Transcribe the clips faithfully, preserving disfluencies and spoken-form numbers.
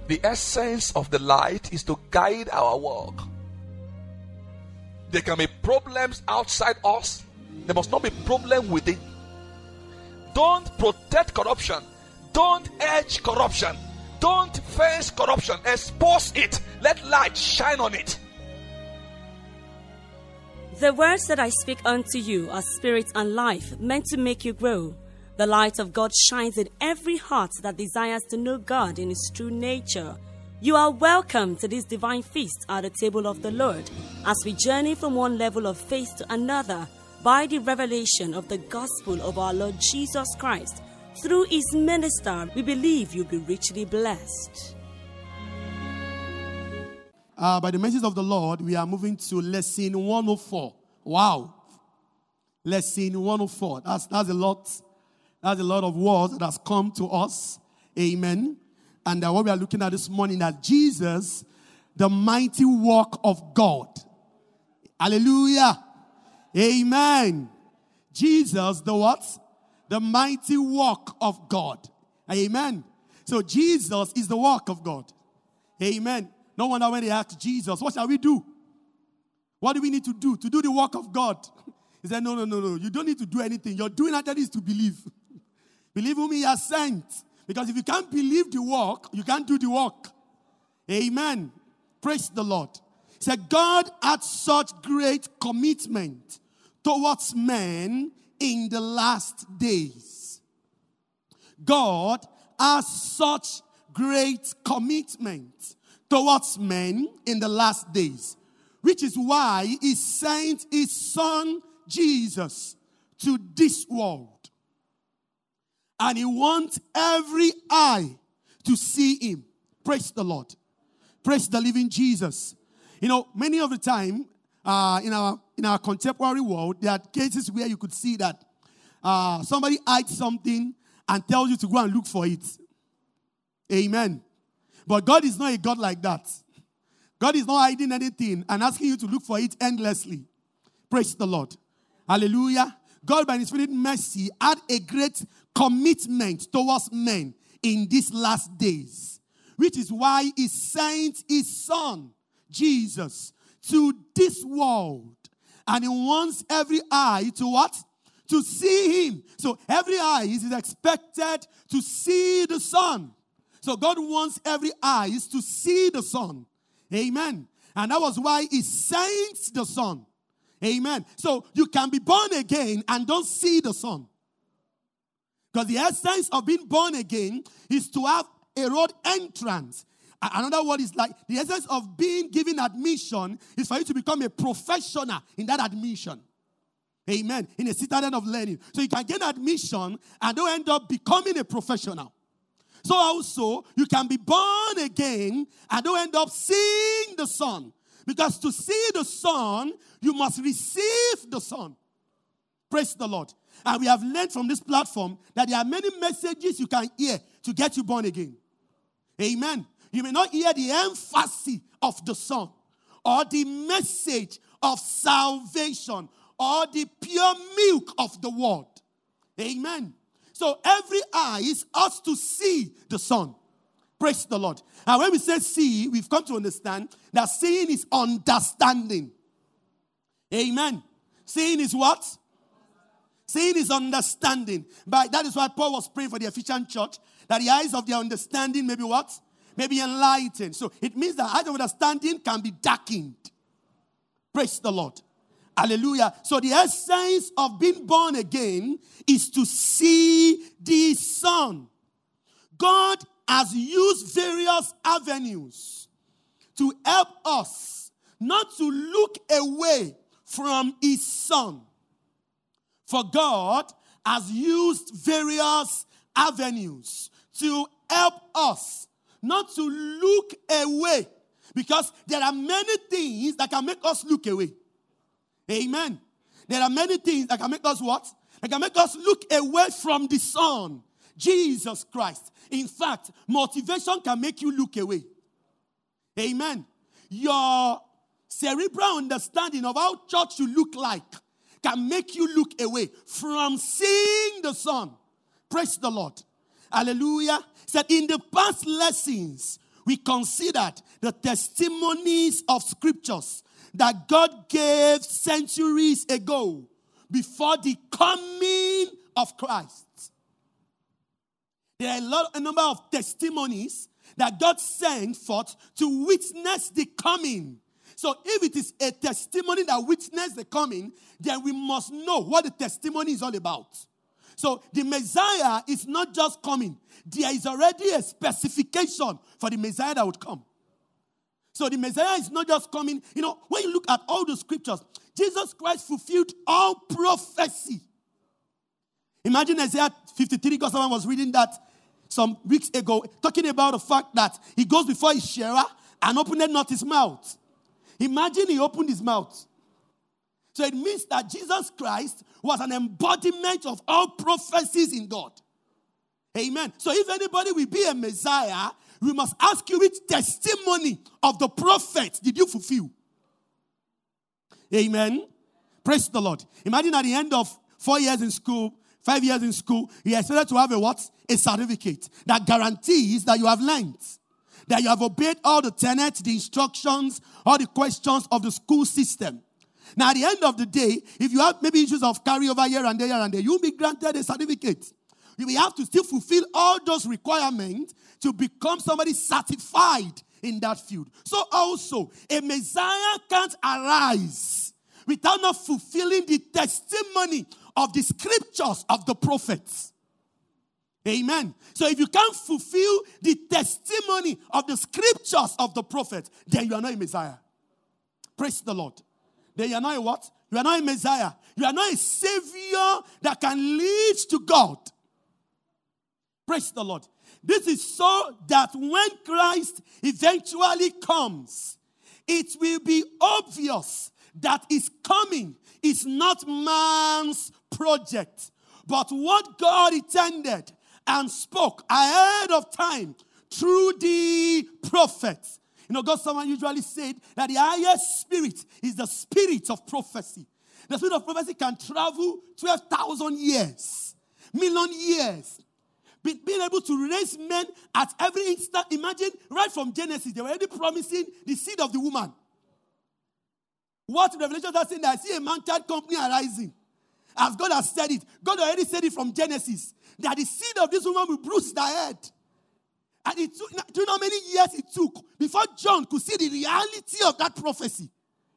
The essence of the light is to guide our walk. There can be problems outside us. There must not be problem within. Don't protect corruption. Don't edge corruption. Don't face corruption. Expose it. Let light shine on it. The words that I speak unto you are spirit and life, meant to make you grow. The light of God shines in every heart that desires to know God in His true nature. You are welcome to this divine feast at the table of the Lord as we journey from one level of faith to another by the revelation of the gospel of our Lord Jesus Christ. Through His minister, we believe you'll be richly blessed. Uh, by the message of the Lord, we are moving to lesson one oh four. Wow. Lesson one oh four. That's, that's a lot. That's a lot of words that has come to us. Amen. And uh, what we are looking at this morning is Jesus, the mighty work of God. Hallelujah. Amen. Jesus, the what? The mighty work of God. Amen. So Jesus is the work of God. Amen. No wonder when they asked Jesus, what shall we do? What do we need to do to do the work of God? He said, no, no, no, no. You don't need to do anything. You're doing that is to believe. Believe whom He has sent. Because if you can't believe the work, you can't do the work. Amen. Praise the Lord. He said, God had such great commitment towards men in the last days. God has such great commitment towards men in the last days, which is why He sent His Son Jesus to this world. And He wants every eye to see Him. Praise the Lord. Praise the living Jesus. You know, many of the time, uh, in our in our contemporary world, there are cases where you could see that uh, somebody hides something and tells you to go and look for it. Amen. But God is not a God like that. God is not hiding anything and asking you to look for it endlessly. Praise the Lord. Hallelujah. God, by His infinite mercy, had a great commitment towards men in these last days, which is why He sent His Son, Jesus, to this world. And He wants every eye to what? To see Him. So every eye is expected to see the Son. So God wants every eyes to see the Son. Amen. And that was why He sent the Son. Amen. So you can be born again and don't see the Son. Because the essence of being born again is to have a road entrance. Another word is like the essence of being given admission is for you to become a professional in that admission. Amen. In a citadel of learning. So you can gain admission and don't end up becoming a professional. So also, you can be born again and don't end up seeing the Son. Because to see the Son, you must receive the Son. Praise the Lord. And we have learned from this platform that there are many messages you can hear to get you born again. Amen. You may not hear the emphasis of the Son or the message of salvation or the pure milk of the Word. Amen. So every eye is us to see the Son. Praise the Lord. And when we say see, we've come to understand that seeing is understanding. Amen. Seeing is what? Seeing is understanding. But that is why Paul was praying for the Ephesian church, that the eyes of their understanding may be what? May be enlightened. So it means that eyes of understanding can be darkened. Praise the Lord. Hallelujah. So the essence of being born again is to see the Son. God has used various avenues to help us not to look away from His Son. For God has used various avenues to help us not to look away. Because there are many things that can make us look away. Amen. There are many things that can make us what? That can make us look away from the Son, Jesus Christ. In fact, motivation can make you look away. Amen. Your cerebral understanding of how church should look like can make you look away from seeing the Son. Praise the Lord. Hallelujah. Said in the past lessons, we considered the testimonies of scriptures that God gave centuries ago before the coming of Christ. There are a lot, a number of testimonies that God sent forth to witness the coming. So if it is a testimony that witnessed the coming, then we must know what the testimony is all about. So the Messiah is not just coming. There is already a specification for the Messiah that would come. So the Messiah is not just coming. You know, when you look at all the scriptures, Jesus Christ fulfilled all prophecy. Imagine Isaiah fifty-three, because someone was reading that some weeks ago, talking about the fact that he goes before his shearer and opened not his mouth. Imagine he opened his mouth. So it means that Jesus Christ was an embodiment of all prophecies in God. Amen. So if anybody will be a Messiah, we must ask you, which testimony of the prophet did you fulfill? Amen. Praise the Lord. Imagine at the end of four years in school, five years in school, you are expected to have a what? A certificate that guarantees that you have learned, that you have obeyed all the tenets, the instructions, all the questions of the school system. Now, at the end of the day, if you have maybe issues of carryover here and there, here and there, you'll be granted a certificate. You will have to still fulfill all those requirements to become somebody certified in that field. So also, a Messiah can't arise without not fulfilling the testimony of the scriptures of the prophets. Amen. So if you can't fulfill the testimony of the scriptures of the prophets, then you are not a Messiah. Praise the Lord. Then you are not a what? You are not a Messiah. You are not a Savior that can lead to God. Praise the Lord. This is so that when Christ eventually comes, it will be obvious that his coming is not man's project, but what God intended and spoke ahead of time through the prophets. You know, God, someone usually said that the highest spirit is the spirit of prophecy. The spirit of prophecy can travel twelve thousand years, million years. Be, being able to raise men at every instant. Imagine, right from Genesis, they were already promising the seed of the woman. What Revelation is saying, that I see a man-child company arising. As God has said it. God already said it from Genesis. That the seed of this woman will bruise their head. And it took, do you know how many years it took before John could see the reality of that prophecy?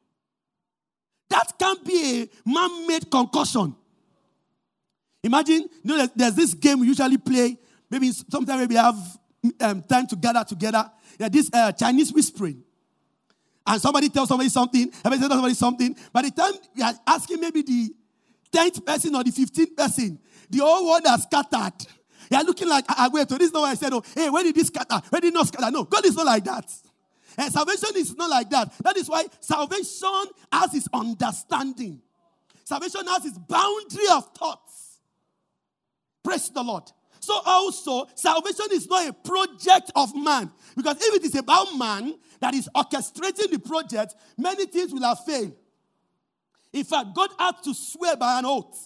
That can't be a man-made concussion. Imagine, you know, there's, there's this game we usually play. Maybe sometimes maybe we have um, time to gather together. Yeah, this uh, Chinese whispering. And somebody tells somebody something, somebody tells somebody something. By the time we are asking maybe the tenth person or the fifteenth person, the whole world has scattered. You are looking like, ah, wait, so this is not what I said. Oh, hey, where did this scatter? Where did it not scatter? No, God is not like that. And salvation is not like that. That is why salvation has its understanding. Salvation has its boundary of thoughts. Praise the Lord. So also, salvation is not a project of man. Because if it is about man that is orchestrating the project, many things will have failed. In fact, God had to swear by an oath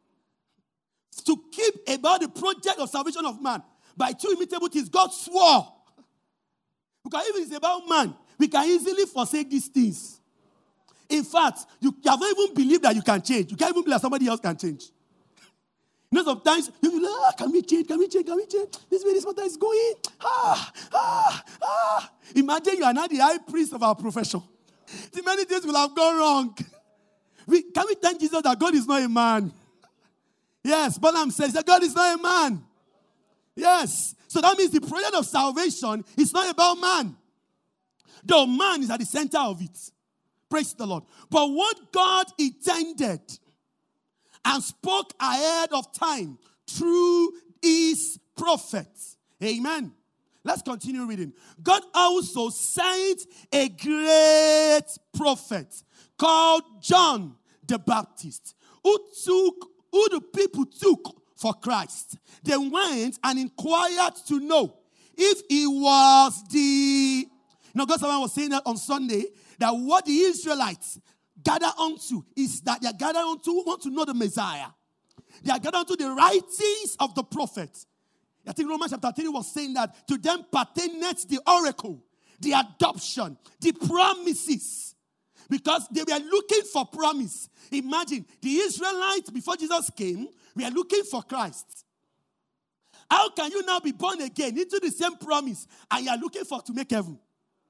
to keep about the project of salvation of man. By two immutable things, God swore. Because if it is about man, we can easily forsake these things. In fact, you have not even believed that you can change. You can't even believe that somebody else can change. You know, sometimes you be like, ah, can we change? Can we change? Can we change? This way this matter is going. Ah, ah, ah. Imagine you are not the high priest of our profession. See, many things will have gone wrong. We, can we thank Jesus that God is not a man? Yes, Balaam says that God is not a man. Yes. So that means the project of salvation is not about man. Though man is at the center of it. Praise the Lord. But what God intended and spoke ahead of time through his prophets. Amen. Let's continue reading. God also sent a great prophet called John the Baptist, who took, who the people took for Christ. They went and inquired to know if he was the, you know, God someone was saying that on Sunday, that what the Israelites gather onto is that they are gathered onto, want to know the Messiah. They are gathered onto the writings of the prophets. I think Romans chapter three was saying that to them pertaineth the oracle, the adoption, the promises. Because they were looking for promise. Imagine, the Israelites, before Jesus came, were looking for Christ. How can you now be born again into the same promise and you are looking for to make heaven?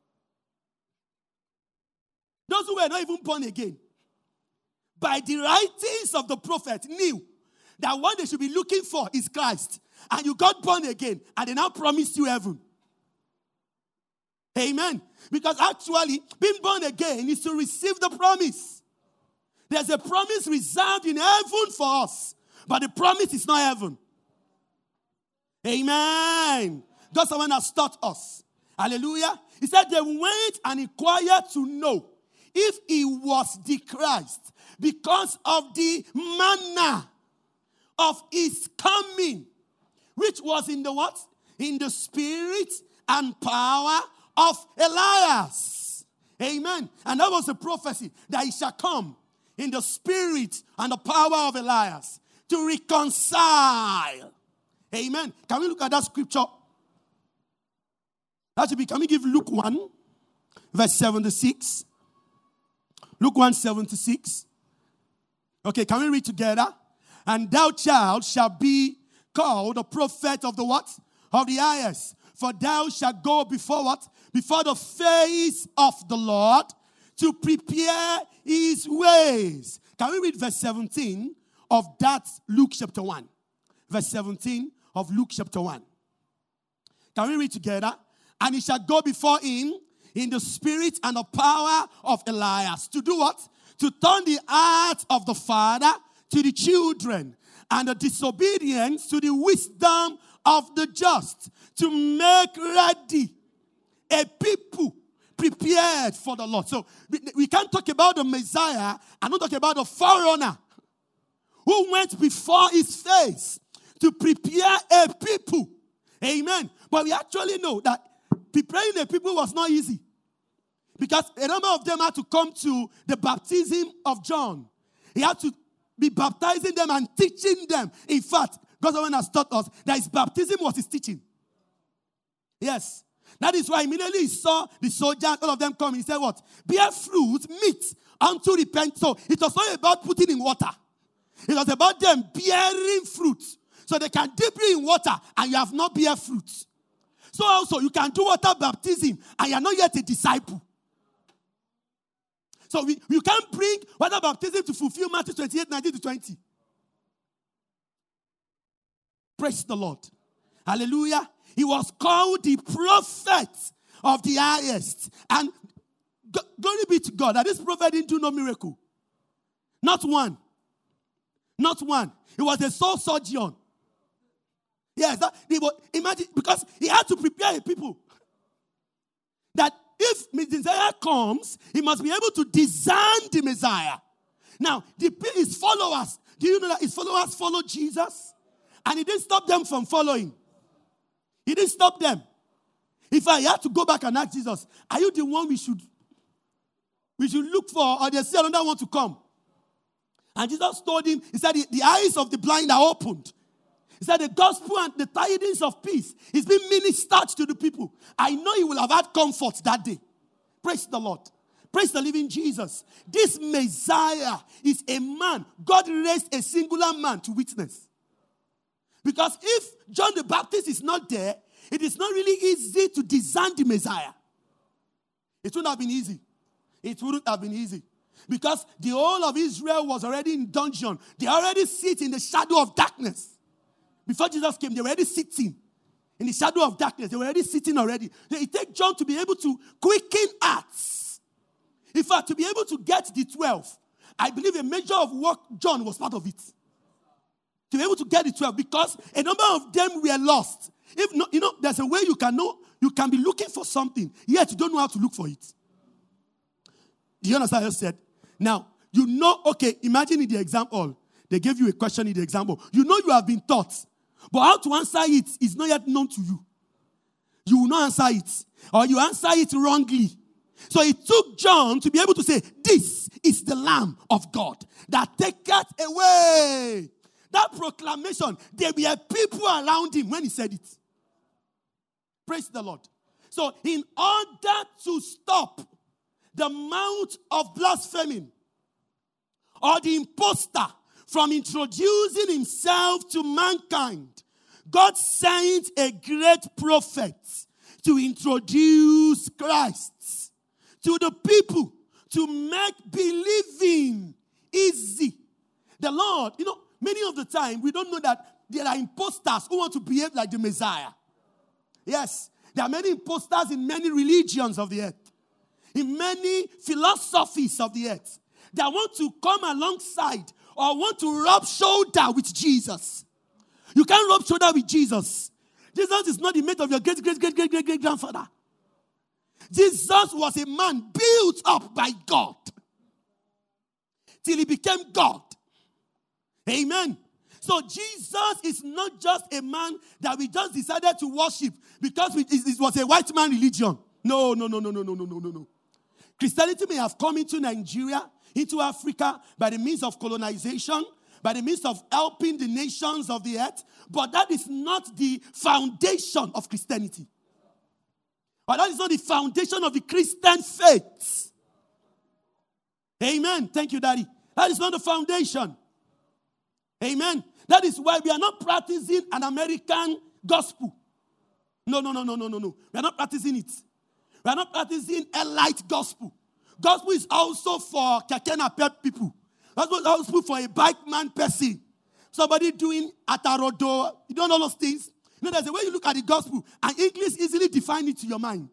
Those who were not even born again, by the writings of the prophet, knew that what they should be looking for is Christ. And you got born again, and they now promised you heaven. Amen. Because actually, being born again is to receive the promise. There's a promise reserved in heaven for us, but the promise is not heaven. Amen. God's the one has taught us. Hallelujah. He said they went and inquired to know if he was the Christ because of the manner of his coming, which was in the what? In the spirit and power of Elias. Amen. And that was a prophecy that he shall come in the spirit and the power of Elias to reconcile. Amen. Can we look at that scripture? That should be, can we give Luke one, verse seventy-six? Luke one, seventy-six. Okay, can we read together? And thou, child, shalt be called a prophet of the what? Of the highest. For thou shalt go before what? Before the face of the Lord to prepare his ways. Can we read verse seventeen of that Luke chapter one? Verse seventeen of Luke chapter one. Can we read together? And he shall go before him in the spirit and the power of Elias. To do what? To turn the heart of the father to the children, and the disobedience to the wisdom of the just, to make ready a people prepared for the Lord. So we, we can't talk about the Messiah and not talk about the forerunner who went before his face to prepare a people. Amen. But we actually know that preparing a people was not easy, because a number of them had to come to the baptism of John. He had to be baptizing them and teaching them. In fact, God has taught us that his baptism was his teaching. Yes. That is why immediately he saw the soldiers, all of them come. He said what? Bear fruit, meat, unto repentance. So it was not about putting in water. It was about them bearing fruit. So they can dip you in water and you have not bear fruit. So also you can do water baptism and you are not yet a disciple. So we, you can't bring water baptism to fulfill Matthew twenty-eight, nineteen to twenty. Praise the Lord. Hallelujah. He was called the prophet of the highest. And glory be to God that this prophet didn't do no miracle. Not one. Not one. It was a soul surgeon. Yes, that, he was, imagine, because he had to prepare a people that if Messiah comes, he must be able to design the Messiah. Now, the, his followers, do you know that his followers followed Jesus? And he didn't stop them from following. He didn't stop them. If I had to go back and ask Jesus, are you the one we should, we should look for, or there's still another one to come? And Jesus told him, he said, the, the eyes of the blind are opened. He said, the gospel and the tidings of peace is being ministered to the people. I know you will have had comfort that day. Praise the Lord. Praise the living Jesus. This Messiah is a man. God raised a singular man to witness. Because if John the Baptist is not there, it is not really easy to design the Messiah. It wouldn't have been easy. It wouldn't have been easy. Because the whole of Israel was already in dungeon. They already sit in the shadow of darkness. Before Jesus came, they were already sitting in the shadow of darkness. They were already sitting already. It takes John to be able to quicken hearts. In fact, to be able to get the twelve, I believe a measure of work, John was part of it. To be able to get the twelve, because a number of them were lost. If not, you know, there's a way you can know, you can be looking for something, yet you don't know how to look for it. Do you understand what I said? Now, you know, okay, imagine in the example, they gave you a question in the example. You know you have been taught, but how to answer it is not yet known to you. You will not answer it, or you answer it wrongly. So it took John to be able to say, this is the Lamb of God that taketh away That proclamation, there were people around him when he said it. Praise the Lord. So in order to stop the mouth of blaspheming or the imposter from introducing himself to mankind, God sent a great prophet to introduce Christ to the people, to make believing easy. The Lord, you know, many of the time we don't know that there are imposters who want to behave like the Messiah. Yes, there are many imposters in many religions of the earth, in many philosophies of the earth, that want to come alongside or want to rub shoulder with Jesus. You can't rub shoulder with Jesus. Jesus is not the mate of your great, great, great, great, great, great grandfather. Jesus was a man built up by God till he became God. Amen. So Jesus is not just a man that we just decided to worship because it was a white man religion. No, no, no, no, no, no, no, no, no. Christianity may have come into Nigeria, into Africa by the means of colonization, by the means of helping the nations of the earth, but that is not the foundation of Christianity. But that is not the foundation of the Christian faith. Amen. Thank you, Daddy. That is not the foundation. Amen. That is why we are not practicing an American gospel. No, no, no, no, no, no, no. We are not practicing it. We are not practicing a light gospel. Gospel is also for keke napep people. Gospel is also for a bike man person. Somebody doing atarodo. You don't know those things. You know, there's a way you look at the gospel and English easily define it to your mind.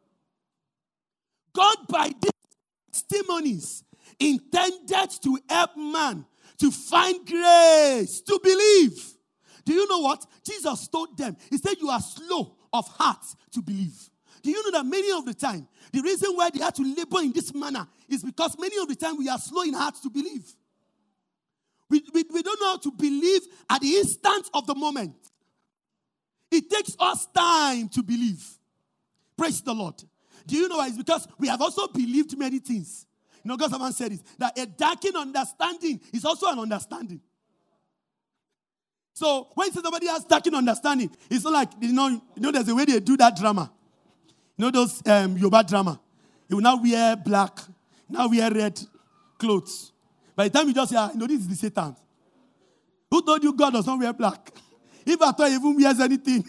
God, by these testimonies, intended to help man to find grace, to believe. Do you know what? Jesus told them. He said, you are slow of heart to believe. Do you know that many of the time, the reason why they had to labor in this manner is because many of the time we are slow in heart to believe. We, we, we don't know how to believe at the instant of the moment. It takes us time to believe. Praise the Lord. Do you know why? It's because we have also believed many things. You know, God someone said it, that a darkened understanding is also an understanding. So when somebody has darkened understanding, it's not like, you know, you know, there's a way they do that drama. You know those um, Yoruba drama. You will now wear black, now wear red clothes. By the time you just say, ah, you know, this is the Satan. Who told you God does not wear black? If I thought he even wears anything.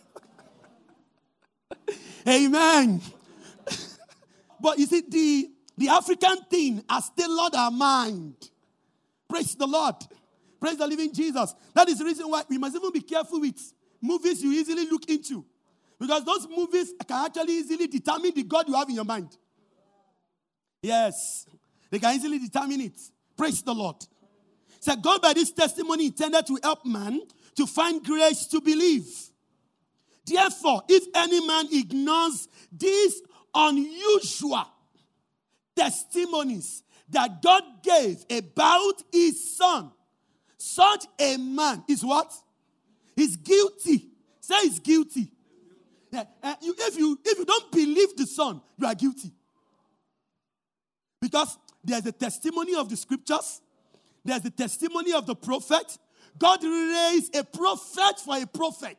Amen. But you see, the, the African thing has tailored our mind. Praise the Lord. Praise the living Jesus. That is the reason why we must even be careful with movies you easily look into. Because those movies can actually easily determine the God you have in your mind. Yes. They can easily determine it. Praise the Lord. So God by this testimony intended to help man to find grace to believe. Therefore, if any man ignores these unusual testimonies that God gave about his son, such a man is what? Is guilty. Say he's guilty. Yeah, uh, you, if, you, if you don't believe the son, you are guilty. Because there's a testimony of the scriptures. There's the testimony of the prophet. God raised a prophet for a prophet.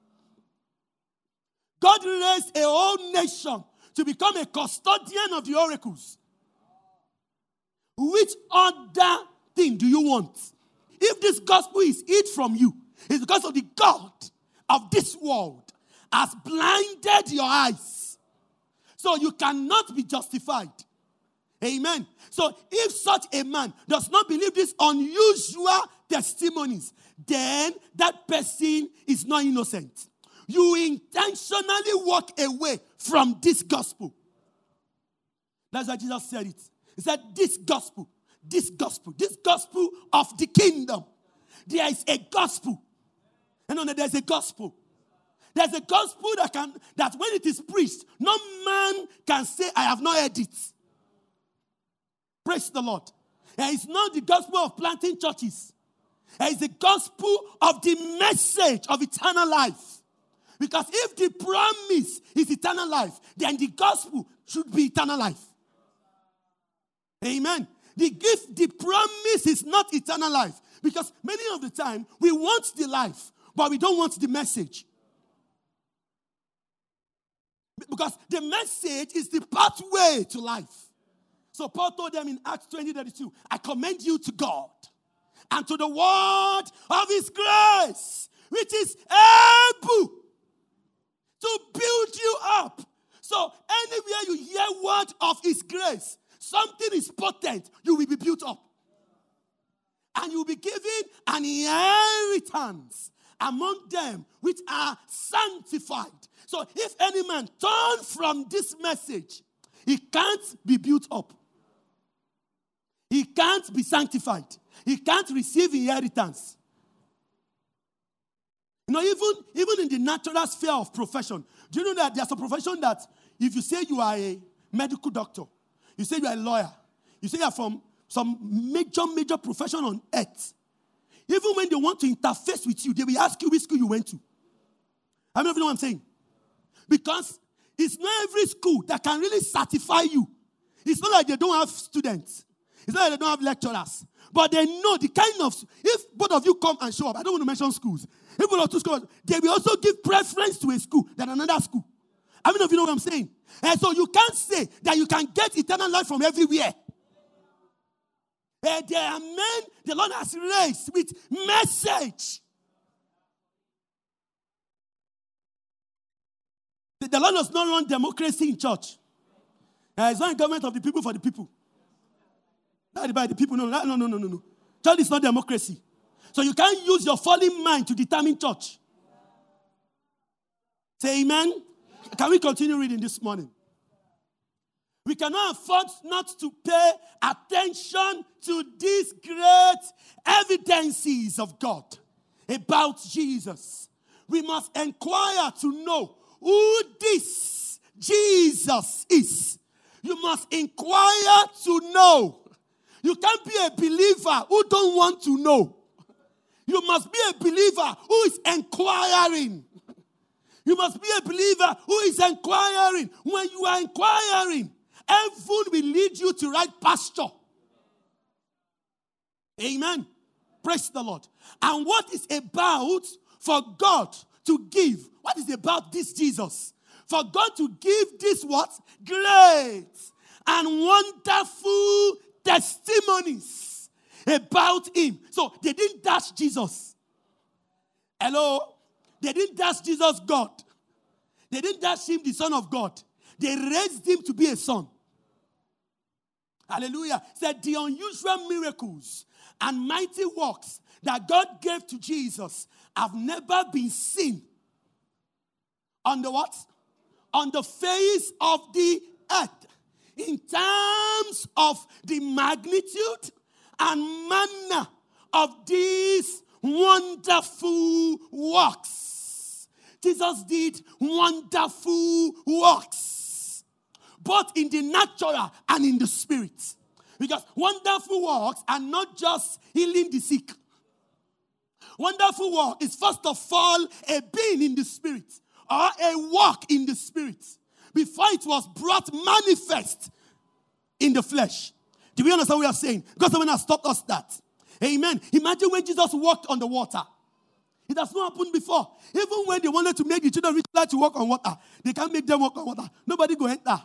God raised a whole nation to become a custodian of the oracles. Which other thing do you want? If this gospel is hid from you, it's because of the God of this world has blinded your eyes. So you cannot be justified. Amen. So if such a man does not believe these unusual testimonies, then that person is not innocent. You intentionally walk away from this gospel. That's why Jesus said it. He said, this gospel, this gospel, this gospel of the kingdom. There is a gospel. And no, there's a gospel. There's a gospel that can that when it is preached, no man can say, I have not heard it. Praise the Lord. And it's not the gospel of planting churches. It's the gospel of the message of eternal life. Because if the promise is eternal life, then the gospel should be eternal life. Amen. The gift, the promise is not eternal life. Because many of the time, we want the life, but we don't want the message. Because the message is the pathway to life. So Paul told them in Acts twenty thirty-two, I commend you to God and to the word of his grace, which is able to build you up. So anywhere you hear word of his grace, something is potent, you will be built up. And you will be given an inheritance among them which are sanctified. So if any man turn from this message, he can't be built up. He can't be sanctified. He can't receive inheritance. You know, even, even in the natural sphere of profession, do you know that there's a profession that if you say you are a medical doctor, you say you are a lawyer, you say you are from some major, major profession on earth, even when they want to interface with you, they will ask you which school you went to. How many of you know what I'm saying? Because it's not every school that can really certify you. It's not like they don't have students. It's not like they don't have lecturers. But they know the kind of, if both of you come and show up, I don't want to mention schools. If both of you schools, they will also give preference to a school than another school. How many of you know what I'm saying? And so you can't say that you can get eternal life from everywhere. And there are men the Lord has raised with message. The Lord does not run democracy in church. Uh, it's not a government of the people for the people. Not by the people. No, no, no, no, no, no. Church is not democracy. So you can't use your fallen mind to determine church. Say amen. Can we continue reading this morning? We cannot afford not to pay attention to these great evidences of God about Jesus. We must inquire to know who this Jesus is. You must inquire to know. You can't be a believer who don't want to know. You must be a believer who is inquiring. You must be a believer who is inquiring. When you are inquiring, heaven will lead you to right pasture. Amen. Praise the Lord. And what is about for God to give? What is about this Jesus? For God to give this what? Great and wonderful testimonies about him. So they didn't dash Jesus. Hello? They didn't dash Jesus God. They didn't dash him the Son of God. They raised him to be a son. Hallelujah. Said the unusual miracles and mighty works that God gave to Jesus have never been seen on the what? On the face of the earth. In terms of the magnitude and manner of these wonderful works. Jesus did wonderful works, both in the natural and in the spirit. Because wonderful works are not just healing the sick. Wonderful work is first of all a being in the spirit or a work in the spirit before it was brought manifest in the flesh. Do we understand what we are saying? Because someone has taught us that. Amen. Imagine when Jesus walked on the water. It has not happened before. Even when they wanted to make the children of Israel to walk on water, they can't make them walk on water. Nobody go enter.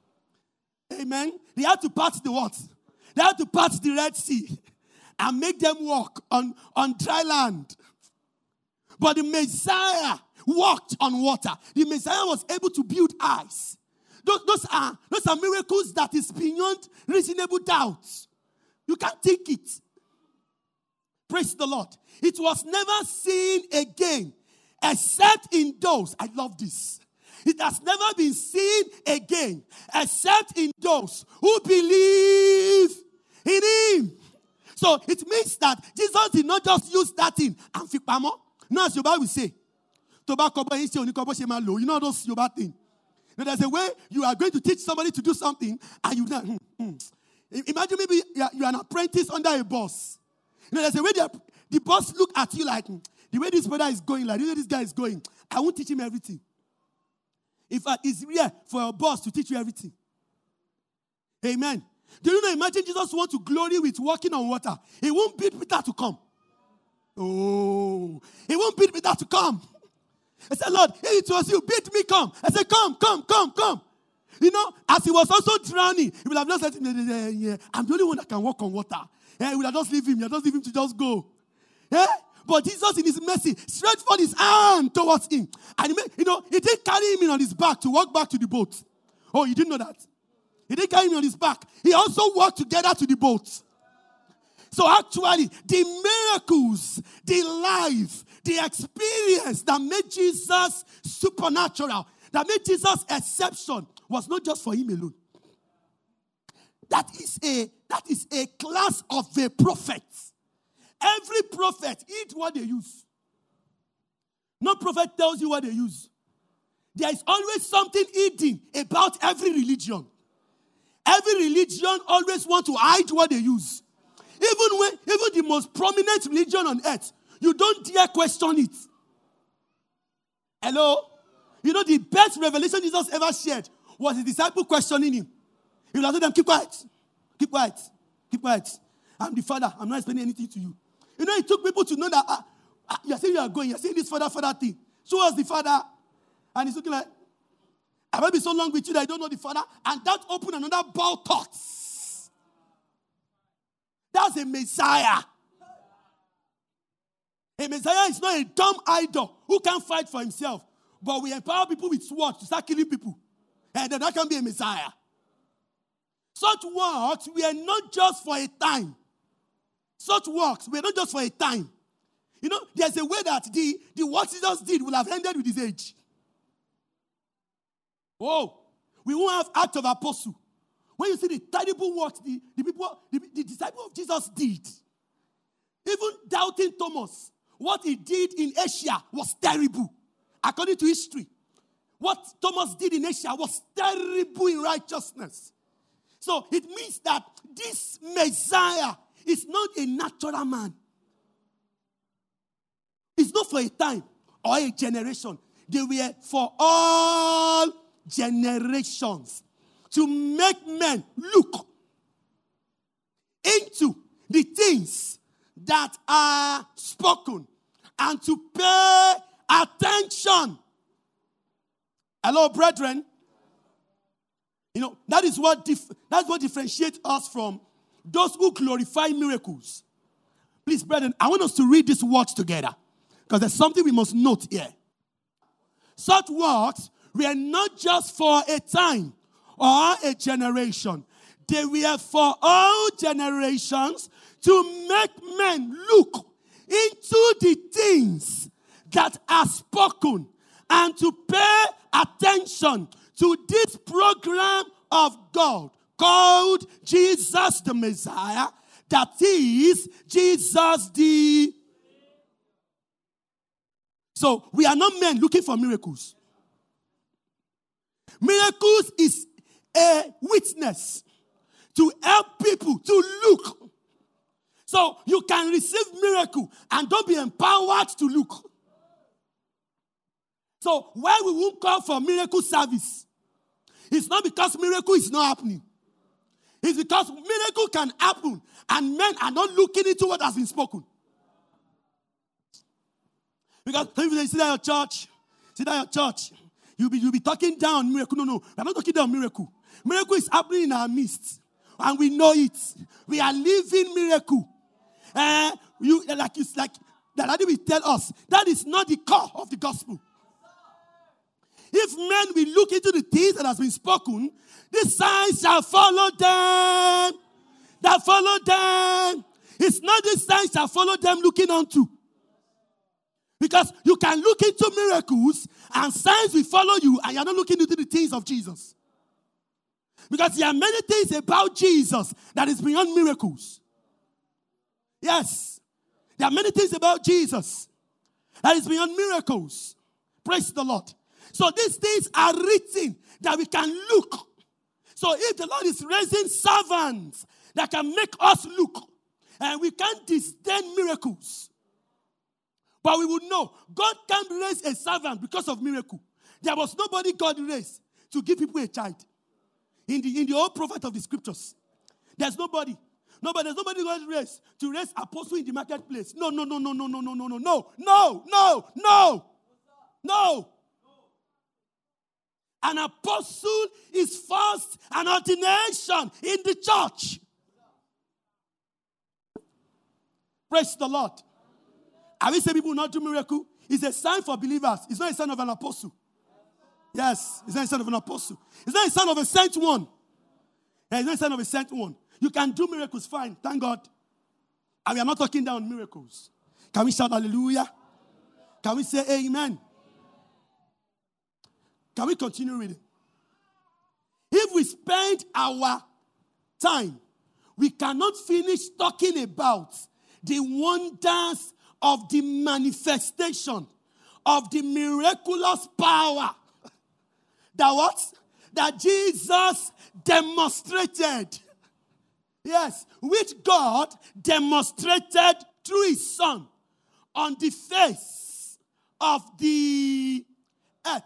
Amen. They had to part the what? They had to part the Red Sea and make them walk on, on dry land. But the Messiah walked on water. The Messiah was able to build ice. Those, those, are, those are miracles that is beyond reasonable doubt. You can't think it. Praise the Lord. It was never seen again except in those. I love this. It has never been seen again except in those who believe in him. So it means that Jesus did not just use that thing and fikpamo. No, as your Bible will say. You know those Yoruba thing. Now there's a way you are going to teach somebody to do something and you hmm, hmm. Imagine maybe you are, you are an apprentice under a boss. You know, there's a way the, the boss look at you like, hmm, the way this brother is going, like the way this guy is going, I won't teach him everything. In fact, it's rare for a boss to teach you everything. Amen. Do you know, imagine Jesus wants to glory with walking on water. He won't bid Peter to come. Oh, he won't bid me that to come. I said, Lord, if it was you, bid me come. I said, come, come, come, come. You know, as he was also drowning, he would have just said, yeah, yeah, I'm the only one that can walk on water. Yeah, he would have just leave him. He would just leave him to just go. Yeah? But Jesus, in his mercy, stretched forth his hand towards him. And, he made, you know, he didn't carry him in on his back to walk back to the boat. Oh, you didn't know that? He didn't carry him on his back. He also walked together to the boat. So actually, the miracles, the life, the experience that made Jesus supernatural, that made Jesus exception, was not just for him alone. That is a, that is a class of a prophet. Every prophet eat what they use. No prophet tells you what they use. There is always something hidden about every religion. Every religion always wants to hide what they use. Even when, even the most prominent religion on earth, you don't dare question it. Hello? You know, the best revelation Jesus ever shared was his disciple questioning him. He would have told them, keep quiet. Keep quiet. Keep quiet. I'm the Father. I'm not explaining anything to you. You know, it took people to know that ah, ah, you're saying you are going. You're saying this Father, Father thing. Show us the Father. And he's looking like, I might be so long with you that I don't know the Father. And that opened another bowel thoughts. That's a Messiah. A Messiah is not a dumb idol who can't fight for himself. But we empower people with swords to start killing people. And then that can be a Messiah. Such works were not just for a time. Such works were not just for a time. You know, there's a way that the, the what Jesus did will have ended with his age. Oh, we won't have Acts of Apostles. When you see the terrible works the, the people, the, the disciples of Jesus did, even doubting Thomas, what he did in Asia was terrible, according to history. What Thomas did in Asia was terrible in righteousness. So it means that this Messiah is not a natural man. It's not for a time or a generation. They were for all generations, to make men look into the things that are spoken and to pay attention. Hello, brethren. You know, that is what dif- that's what differentiates us from those who glorify miracles. Please, brethren, I want us to read these words together because there's something we must note here. Such words were not just for a time or a generation. They were for all generations to make men look into the things that are spoken and to pay attention to this program of God called Jesus the Messiah, that is Jesus the... So we are not men looking for miracles. Miracles is a witness to help people to look. So you can receive miracle and don't be empowered to look. So why we won't call for miracle service? It's not because miracle is not happening. It's because miracle can happen and men are not looking into what has been spoken. Because if you sit at your church, sit at your church, you'll be, you'll be talking down miracle. No, no, we're not talking down miracle. Miracle is happening in our midst. And we know it. We are living miracle. Uh, you, like, it's like the Daddy will tell us, that is not the core of the gospel. If men will look into the things that has been spoken, the signs shall follow them. That follow them. It's not the signs shall follow them looking unto. Because you can look into miracles and signs will follow you and you're not looking into the things of Jesus. Because there are many things about Jesus that is beyond miracles. Yes. There are many things about Jesus that is beyond miracles. Praise the Lord. So these things are written that we can look. So if the Lord is raising servants that can make us look, and we can't disdain miracles. But we would know God can't raise a servant because of miracle. There was nobody God raised to give people a child. In the, in the old prophet of the scriptures, there's nobody. No, but there's nobody going to raise to raise apostle in the marketplace. No, no, no, no, no, no, no, no, no, no, no, no, no, no. An apostle is first an ordination in the church. Praise the Lord. Have you seen people not do miracle? It's a sign for believers. It's not a sign of an apostle. Yes, it's not a sign of an apostle. It's not a sign of a sent one. Yeah, it's not a sign of a sent one. You can do miracles, fine, thank God. And we are not talking down miracles. Can we shout hallelujah? Can we say amen? Can we continue reading? If we spend our time, we cannot finish talking about the wonders of the manifestation of the miraculous power that what? That Jesus demonstrated. Yes, which God demonstrated through his Son on the face of the earth.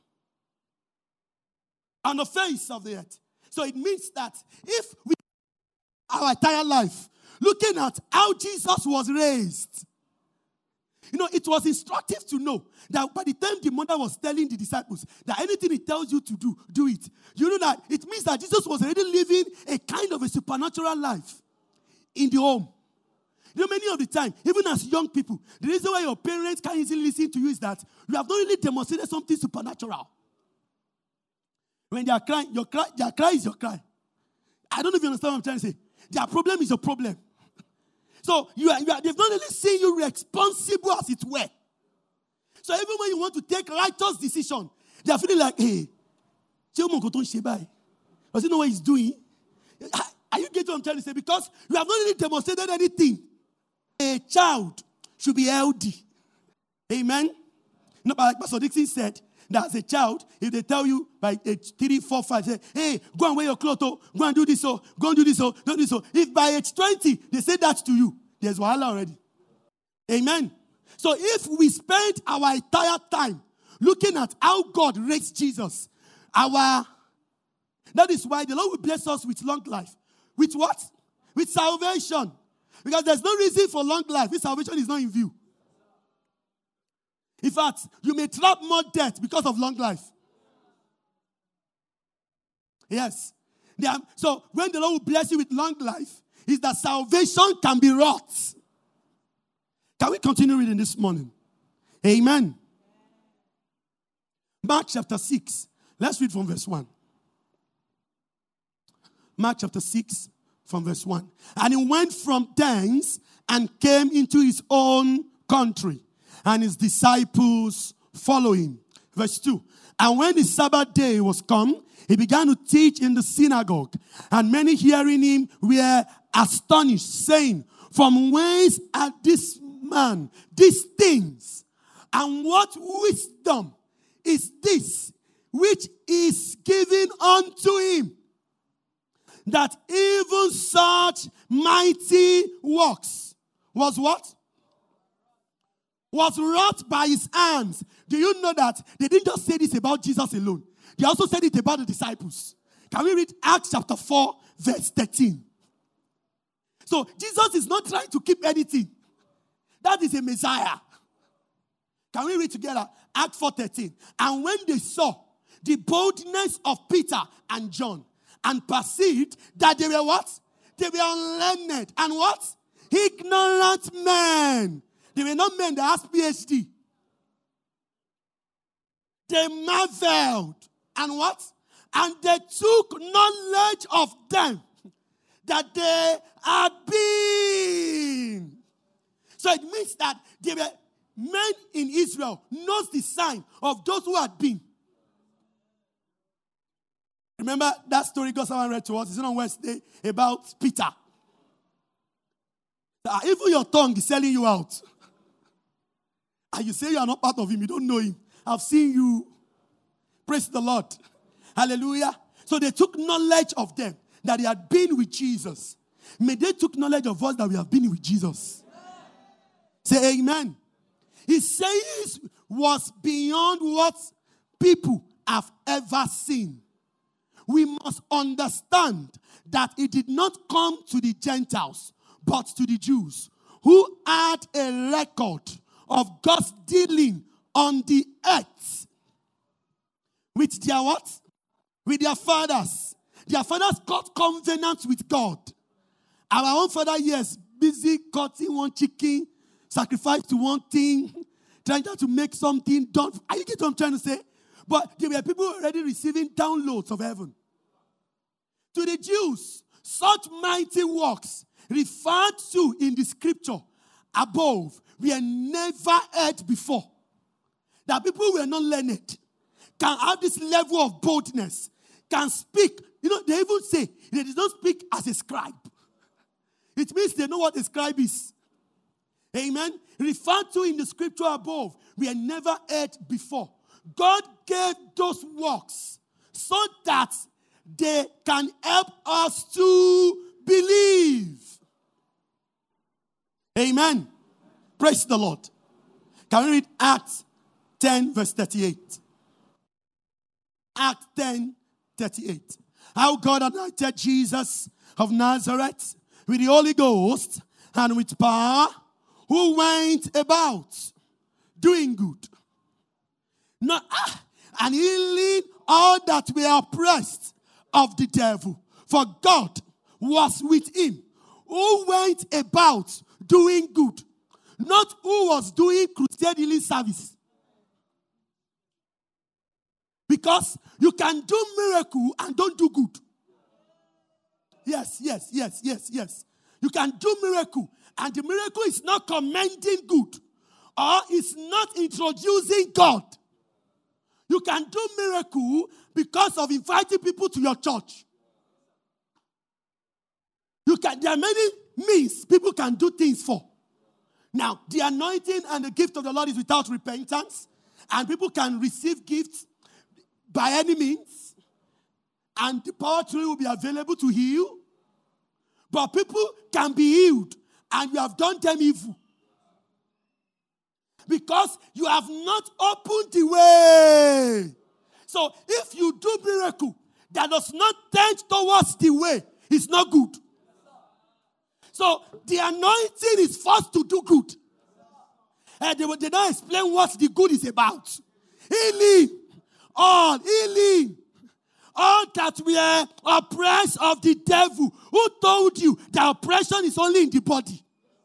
On the face of the earth. So it means that if we our entire life looking at how Jesus was raised, you know, it was instructive to know that by the time the mother was telling the disciples that anything he tells you to do, do it. You know that it means that Jesus was already living a kind of a supernatural life in the home. You know, many of the time, even as young people, the reason why your parents can't easily listen to you is that you have not really demonstrated something supernatural. When they are crying, your cry, their cry is your cry. I don't know if you understand what I'm trying to say. Their problem is your problem. So you are, you are, they've not really seen you responsible as it were. So even when you want to take righteous decision, they are feeling like, hey, does he know what he's doing? Are you getting what I'm trying to say? Because you have not really demonstrated anything. A child should be healthy. Amen? No, but like Pastor Dixon said, that as a child, if they tell you by age three, four, five, say, hey, go and wear your clothes, oh, go and do this, oh, go and do this, oh, do this, oh. If by age twenty, they say that to you, there's wahala already. Amen. So if we spend our entire time looking at how God raised Jesus, our, that is why the Lord will bless us with long life. With what? With salvation. Because there's no reason for long life if salvation is not in view. In fact, you may trap more death because of long life. Yes. Are, so when the Lord will bless you with long life, is that salvation can be wrought. Can we continue reading this morning? Amen. Mark chapter six. Let's read from verse one. Mark chapter six from verse one. And he went from thence and came into his own country, and his disciples follow him. Verse two. And when the Sabbath day was come, he began to teach in the synagogue. And many hearing him were astonished, saying, from whence are this man these things? And what wisdom is this which is given unto him, that even such mighty works was what? Was wrought by his hands. Do you know that they didn't just say this about Jesus alone? They also said it about the disciples. Can we read Acts chapter four, verse thirteen? So Jesus is not trying to keep anything. That is a Messiah. Can we read together? Acts four thirteen. And when they saw the boldness of Peter and John, and perceived that they were what? They were unlearned and what? Ignorant men. They were not men that has P H D. They marveled. And what? And they took knowledge of them that they had been. So it means that they were men in Israel knows the sign of those who had been. Remember that story God someone read to us? It's on Wednesday about Peter. That even your tongue is selling you out. And you say you are not part of him. You don't know him. I've seen you. Praise the Lord. Hallelujah. So they took knowledge of them that they had been with Jesus. May they took knowledge of us that we have been with Jesus. Say amen. His sayings was beyond what people have ever seen. we must understand that it did not come to the Gentiles, but to the Jews, who had a record of God's dealing on the earth with their what? With their fathers. Their fathers got covenant with God. Our own father, yes, busy cutting one chicken, sacrifice to one thing, trying to make something done. Are you getting what I'm trying to say? But there were people already receiving downloads of heaven. To the Jews, such mighty works referred to in the scripture above were never heard before. That people were not learned, can have this level of boldness, can speak. You know, they even say they did not speak as a scribe. It means they know what a scribe is. Amen. Referred to in the scripture above, we had never heard before. God gave those works so that they can help us to believe. Amen. Praise the Lord. Can we read Acts ten, verse thirty-eight? Acts ten, thirty-eight. How God anointed Jesus of Nazareth with the Holy Ghost and with power, who went about doing good. Not, ah, and healing all that were oppressed of the devil. For God was with him, who went about doing good. Not who was doing crusade healing service. Because you can do miracle and don't do good. Yes, yes, yes, yes, yes. You can do miracle and the miracle is not commending good or it's not introducing God. You can do miracle because of inviting people to your church. You can. There are many means people can do things for. Now, the anointing and the gift of the Lord is without repentance, and people can receive gifts by any means, and the power tree will be available to heal. But people can be healed, and you have done them evil. Because you have not opened the way. So if you do miracle that does not tend towards the way, it's not good. So the anointing is forced to do good. And they, they don't explain what the good is about. Healing. All healing. All that we are oppressed of the devil. Who told you that oppression is only in the body?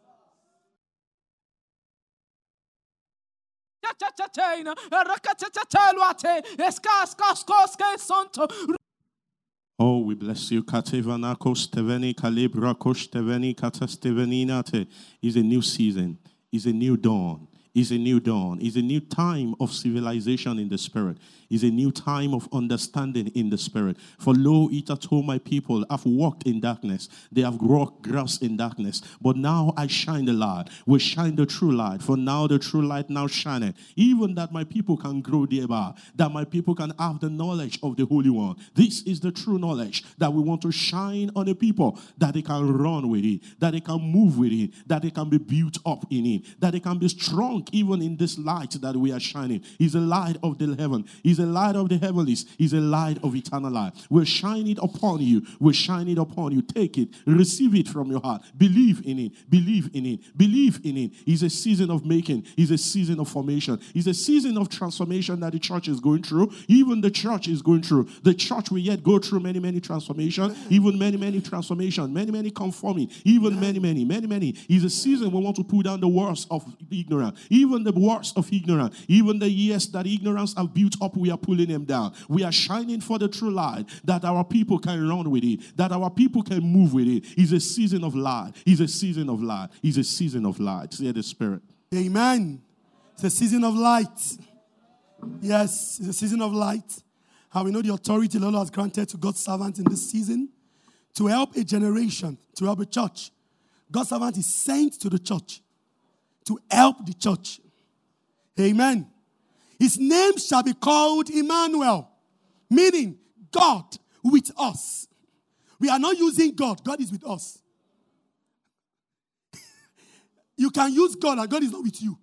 Oh, we bless you. Katevanakos teveni kalibrakos teveni katasteveninate. Is a new season. Is a new dawn. Is a new dawn. Is a new time of civilization in the spirit. Is a new time of understanding in the spirit. For lo, it hath told my people have walked in darkness. They have walked grass in darkness. But now I shine the light. We shine the true light. For now the true light now shineth. Even that my people can grow thereby. That my people can have the knowledge of the Holy One. This is the true knowledge that we want to shine on the people. That they can run with it. That they can move with it. That they can be built up in it. That they can be strong even in this light that we are shining. Is a light of the heaven. Is a light of the heavenlies. Is a light of eternal life. We'll shine it upon you. We'll shine it upon you. Take it. Receive it from your heart. Believe in it. Believe in it. Believe in it. It's a season of making. It's a season of formation. It's a season of transformation that the church is going through. Even the church is going through. The church will yet go through many, many transformation. Even many, many transformation. Many, many conforming. Even many, many, many, many. It's a season we want to put down the worst of ignorance. Even the worst of ignorance. Even the years that ignorance have built up, we are pulling them down. We are shining for the true light that our people can run with it. That our people can move with it. It's a season of light. It's a season of light. It's a season of light. Say the Spirit. Amen. It's a season of light. Yes, it's a season of light. And we know the authority the Lord has granted to God's servants in this season to help a generation, to help a church. God's servant is sent to the church to help the church. Amen. His name shall be called Emmanuel, meaning God with us. We are not using God. God is with us. You can use God and God is not with you.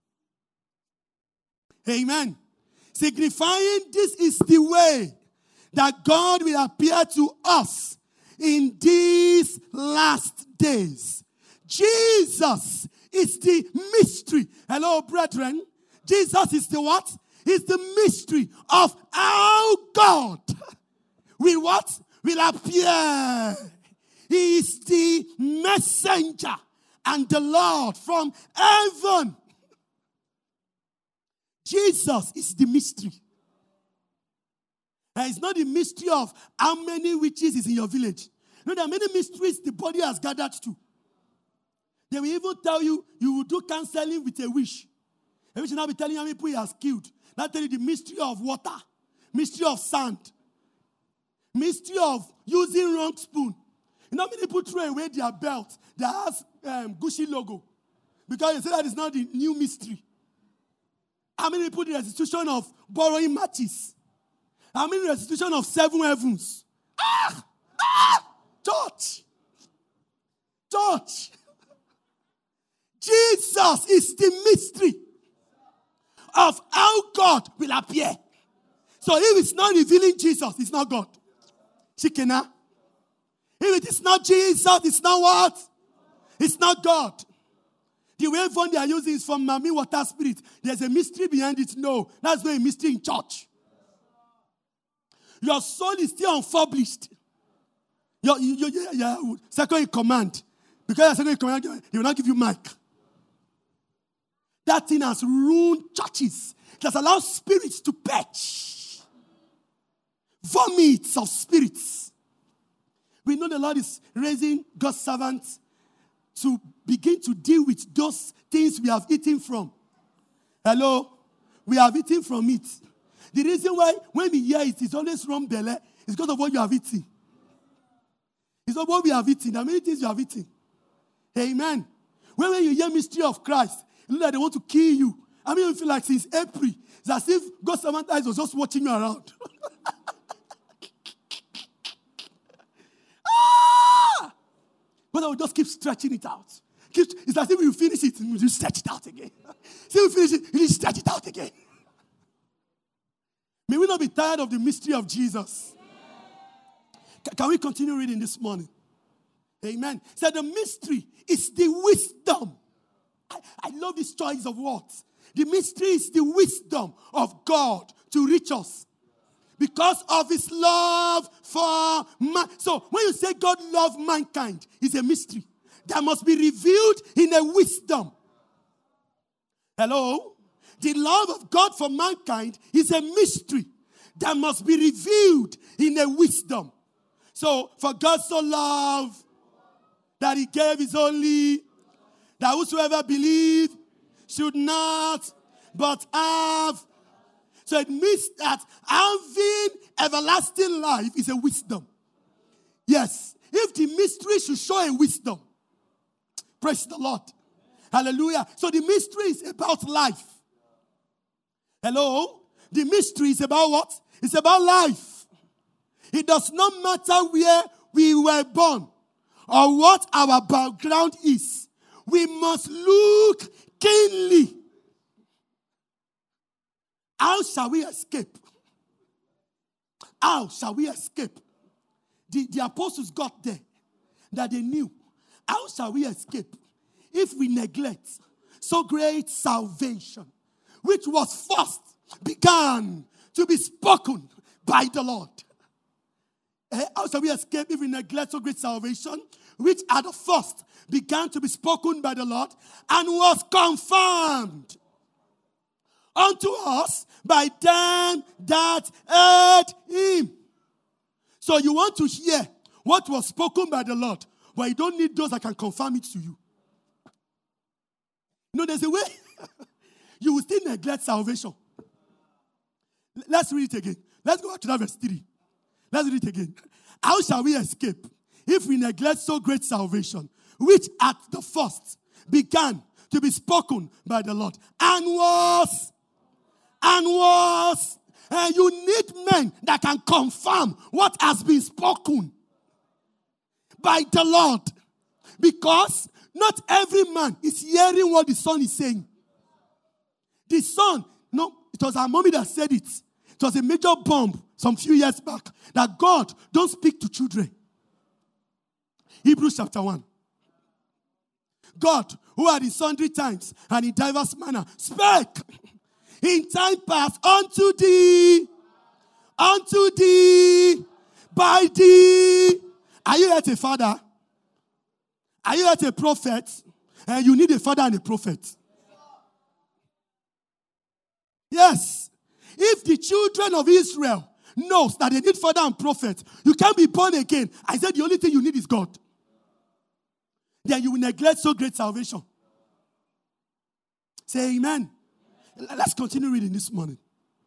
Amen. Signifying this is the way that God will appear to us in these last days. Jesus is the mystery. Hello, brethren. Jesus is the what? Is the mystery of how God will what? Will appear. He is the messenger and the Lord from heaven. Jesus is the mystery. And it's not the mystery of how many witches is in your village. No, there are many mysteries the body has gathered to. They will even tell you, you will do counseling with a wish. A wish will not be telling you how many people he has killed. Not tell you the mystery of water, mystery of sand, mystery of using wrong spoon. You know, many people throw away their belt that has um, Gucci logo because they say that is not the new mystery. How many people the restitution of borrowing matches? How many restitution of seven heavens? Ah! Ah! Church! Church! Jesus is the mystery of how God will appear. So if it's not revealing Jesus, it's not God. Shikena. If it is not Jesus, it's not what? It's not God. The waveform they are using is from Mami Water Spirit. There's a mystery behind it. No, that's not a mystery in church. Your soul is still unpublished. Your, your, your, your second in command. Because second in command, he will not give you mic. That thing has ruined churches. It has allowed spirits to perch. Vomits of spirits. We know the Lord is raising God's servants to begin to deal with those things we have eaten from. Hello? We have eaten from it. The reason why when we hear it, it's always wrong belly is because of what you have eaten. It's not what we have eaten. There are many things you have eaten. Amen. When, when you hear mystery of Christ, you know that they want to kill you. I mean, you feel like since April, it's as if God's servant eyes was just watching you around. ah! But I will just keep stretching it out. Keep, it's as if you finish it, and you stretch it out again. See, you finish it, you stretch it out again. May we not be tired of the mystery of Jesus. Can we continue reading this morning? Amen. So the mystery is the wisdom. I, I love this choice of words. The mystery is the wisdom of God to reach us. Because of his love for man. So when you say God loved mankind, it's a mystery that must be revealed in a wisdom. Hello? The love of God for mankind is a mystery that must be revealed in a wisdom. So, for God so loved that he gave his only, that whosoever believe should not, but have. So it means that having everlasting life is a wisdom. Yes. If the mystery should show a wisdom, praise the Lord. Hallelujah. So the mystery is about life. Hello? The mystery is about what? It's about life. It does not matter where we were born or what our background is. We must look keenly. How shall we escape? How shall we escape? The, the apostles got there that they knew. How shall we escape if we neglect so great salvation, which was first began to be spoken by the Lord? How shall we escape if we neglect so great salvation, which at the first began to be spoken by the Lord and was confirmed unto us by them that heard him? So you want to hear what was spoken by the Lord, but you don't need those that can confirm it to you. You know, there's a way you will still neglect salvation. Let's read it again. Let's go back to that verse three. Let's read it again. How shall we escape if we neglect so great salvation, which at the first began to be spoken by the Lord and was, and was, and you need men that can confirm what has been spoken by the Lord. Because not every man is hearing what the Son is saying. The Son, no, it was our mommy that said it. It was a major bomb some few years back that God don't speak to children. Hebrews chapter one. God, who had in sundry times and in diverse manner, spake in time past unto thee, unto thee, by thee. Are you yet a father? Are you yet a prophet? And you need a father and a prophet. Yes. If the children of Israel knows that they need father and prophet, you can't be born again. I said the only thing you need is God. Then you will neglect so great salvation. Say amen. Let's continue reading this morning.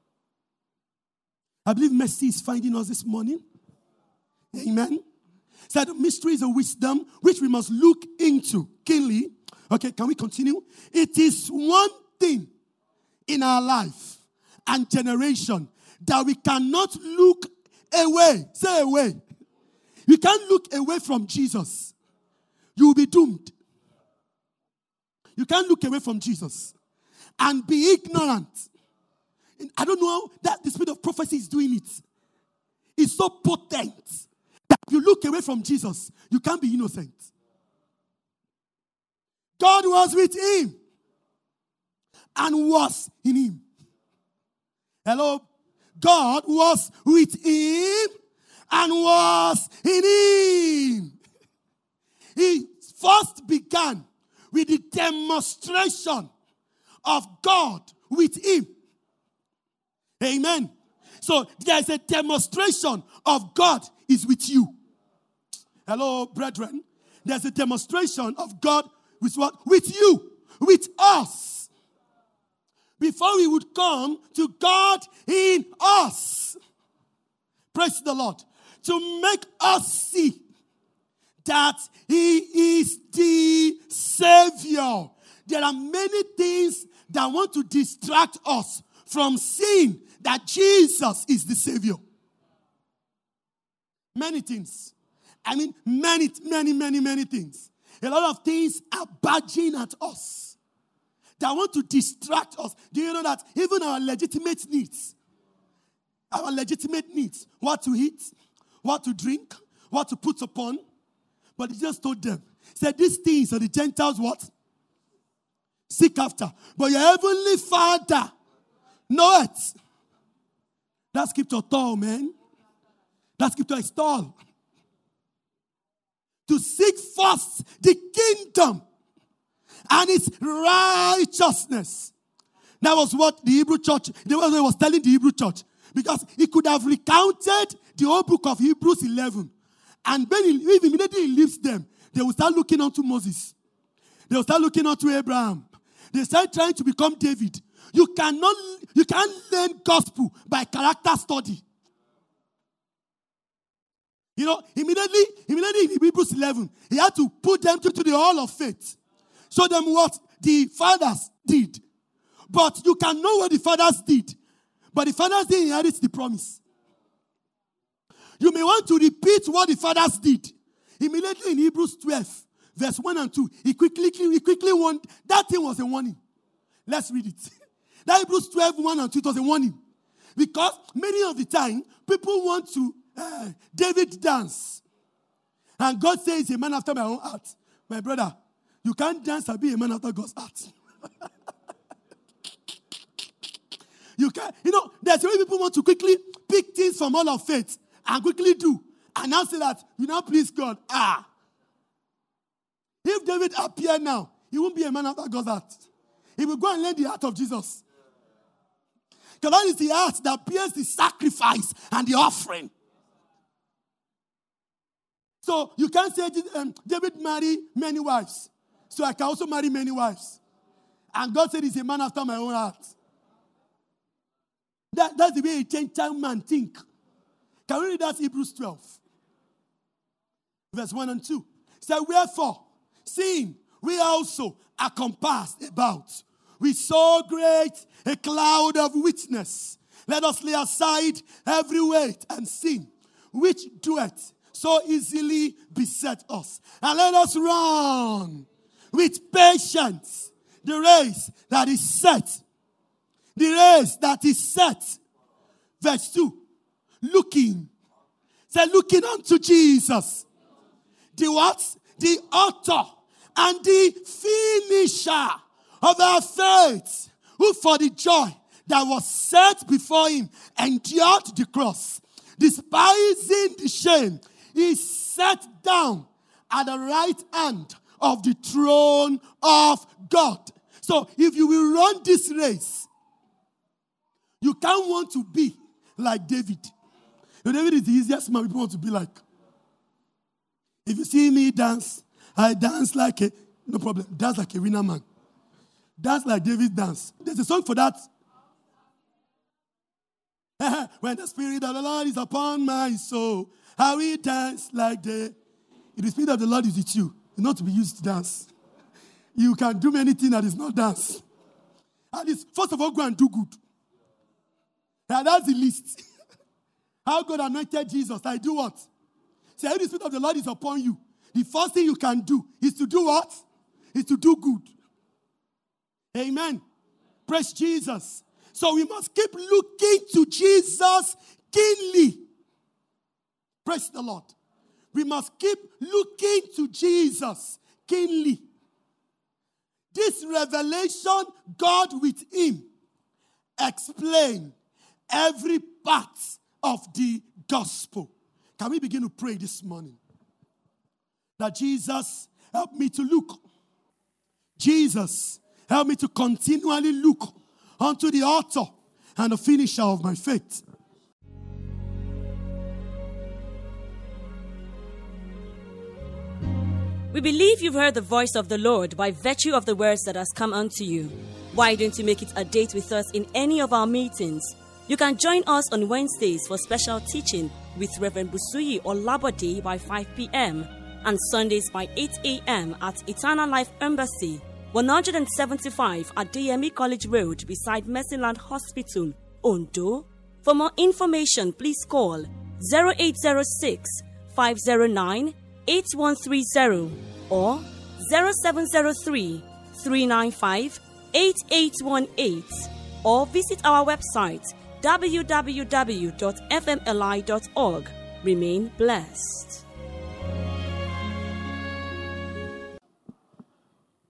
I believe mercy is finding us this morning. Amen. So the mystery is a wisdom which we must look into keenly. Okay, can we continue? It is one thing in our life and generation that we cannot look away. Say away. We can't look away from Jesus. You will be doomed. You can't look away from Jesus and be ignorant. I don't know how that the spirit of prophecy is doing it. It's so potent that if you look away from Jesus, you can't be innocent. God was with him and was in him. Hello? God was with him and was in him. He first began with the demonstration of God with him. Amen. So there is a demonstration of God is with you. Hello, brethren. There's a demonstration of God with what? With you. With us. Before we would come to God in us. Praise the Lord. To make us see that he is the Savior. There are many things that want to distract us from seeing that Jesus is the Savior. Many things. I mean, many, many, many, many things. A lot of things are badging at us that want to distract us. Do you know that even our legitimate needs, our legitimate needs, what to eat, what to drink, what to put upon, but he just told them, said these things are the Gentiles what? Seek after. But your heavenly Father know it. That scripture tall, man. That scripture is tall. To seek first the kingdom and its righteousness. That was what the Hebrew church, that was what he was telling the Hebrew church. Because he could have recounted the whole book of Hebrews eleven. And when he, if immediately he leaves them, they will start looking unto Moses. They will start looking unto Abraham. They start trying to become David. You cannot, you can't learn gospel by character study. You know, immediately, immediately in Hebrews eleven, he had to put them to, to the hall of faith. Show them what the fathers did. But you can know what the fathers did. But the fathers didn't inherit the promise. You may want to repeat what the fathers did. Immediately in Hebrews twelve, verse one and two, he quickly, he quickly warned. That thing was a warning. Let's read it. That Hebrews twelve, one and two, it was a warning. Because many of the time, people want to uh, David dance. And God says, a man after my own heart. My brother, you can't dance and be a man after God's heart. You can't, you know, there's a way people want to quickly pick things from all of faith and quickly do. And now say that, you now please God. Ah. If David appeared now, he won't be a man after God's heart. He will go and learn the heart of Jesus. Because that is the heart that bears the sacrifice and the offering. So you can't say um, David married many wives. So I can also marry many wives. And God said he's a man after my own heart. That, that's the way a Gentile man think. Can we read that Hebrews twelve? Verse one and two. It said, wherefore, seeing we also are compassed about with so great a cloud of witness, let us lay aside every weight and sin which doeth so easily beset us. And let us run with patience the race that is set. The race that is set. Verse two. looking. Say, looking unto Jesus. The what? The author and the finisher of our faith, who for the joy that was set before him endured the cross, despising the shame, he sat down at the right hand of the throne of God. So if you will run this race, you can't want to be like David. You know, David is the easiest man people want to be like. If you see me dance, I dance like a, no problem, dance like a winner man. Dance like David dance. There's a song for that. When the Spirit of the Lord is upon my soul, how we dance like the... If the Spirit of the Lord is with you, you're not to be used to dance. You can do many things that is not dance. And it's, first of all, go and do good. And that's the list. How God anointed Jesus. I do what? Say, if the Spirit of the Lord is upon you, the first thing you can do is to do what? Is to do good. Amen. Praise Jesus. So we must keep looking to Jesus keenly. Praise the Lord. We must keep looking to Jesus keenly. This revelation, God with him, explain every part of the gospel. Can we begin to pray this morning? That Jesus, help me to look. Jesus, help me to continually look unto the author and the finisher of my faith. We believe you've heard the voice of the Lord by virtue of the words that has come unto you. Why don't you make it a date with us in any of our meetings? You can join us on Wednesdays for special teaching with Reverend Busuyi Olabode by five p.m. and Sundays by eight a.m. at Eternal Life Embassy, one seventy-five at D M E College Road beside Mercyland Hospital, Ondo. For more information, please call zero eight zero six, five zero nine, eight one three zero or zero seven zero three, three nine five, eight eight one eight or visit our website w w w dot f m l i dot org. Remain blessed.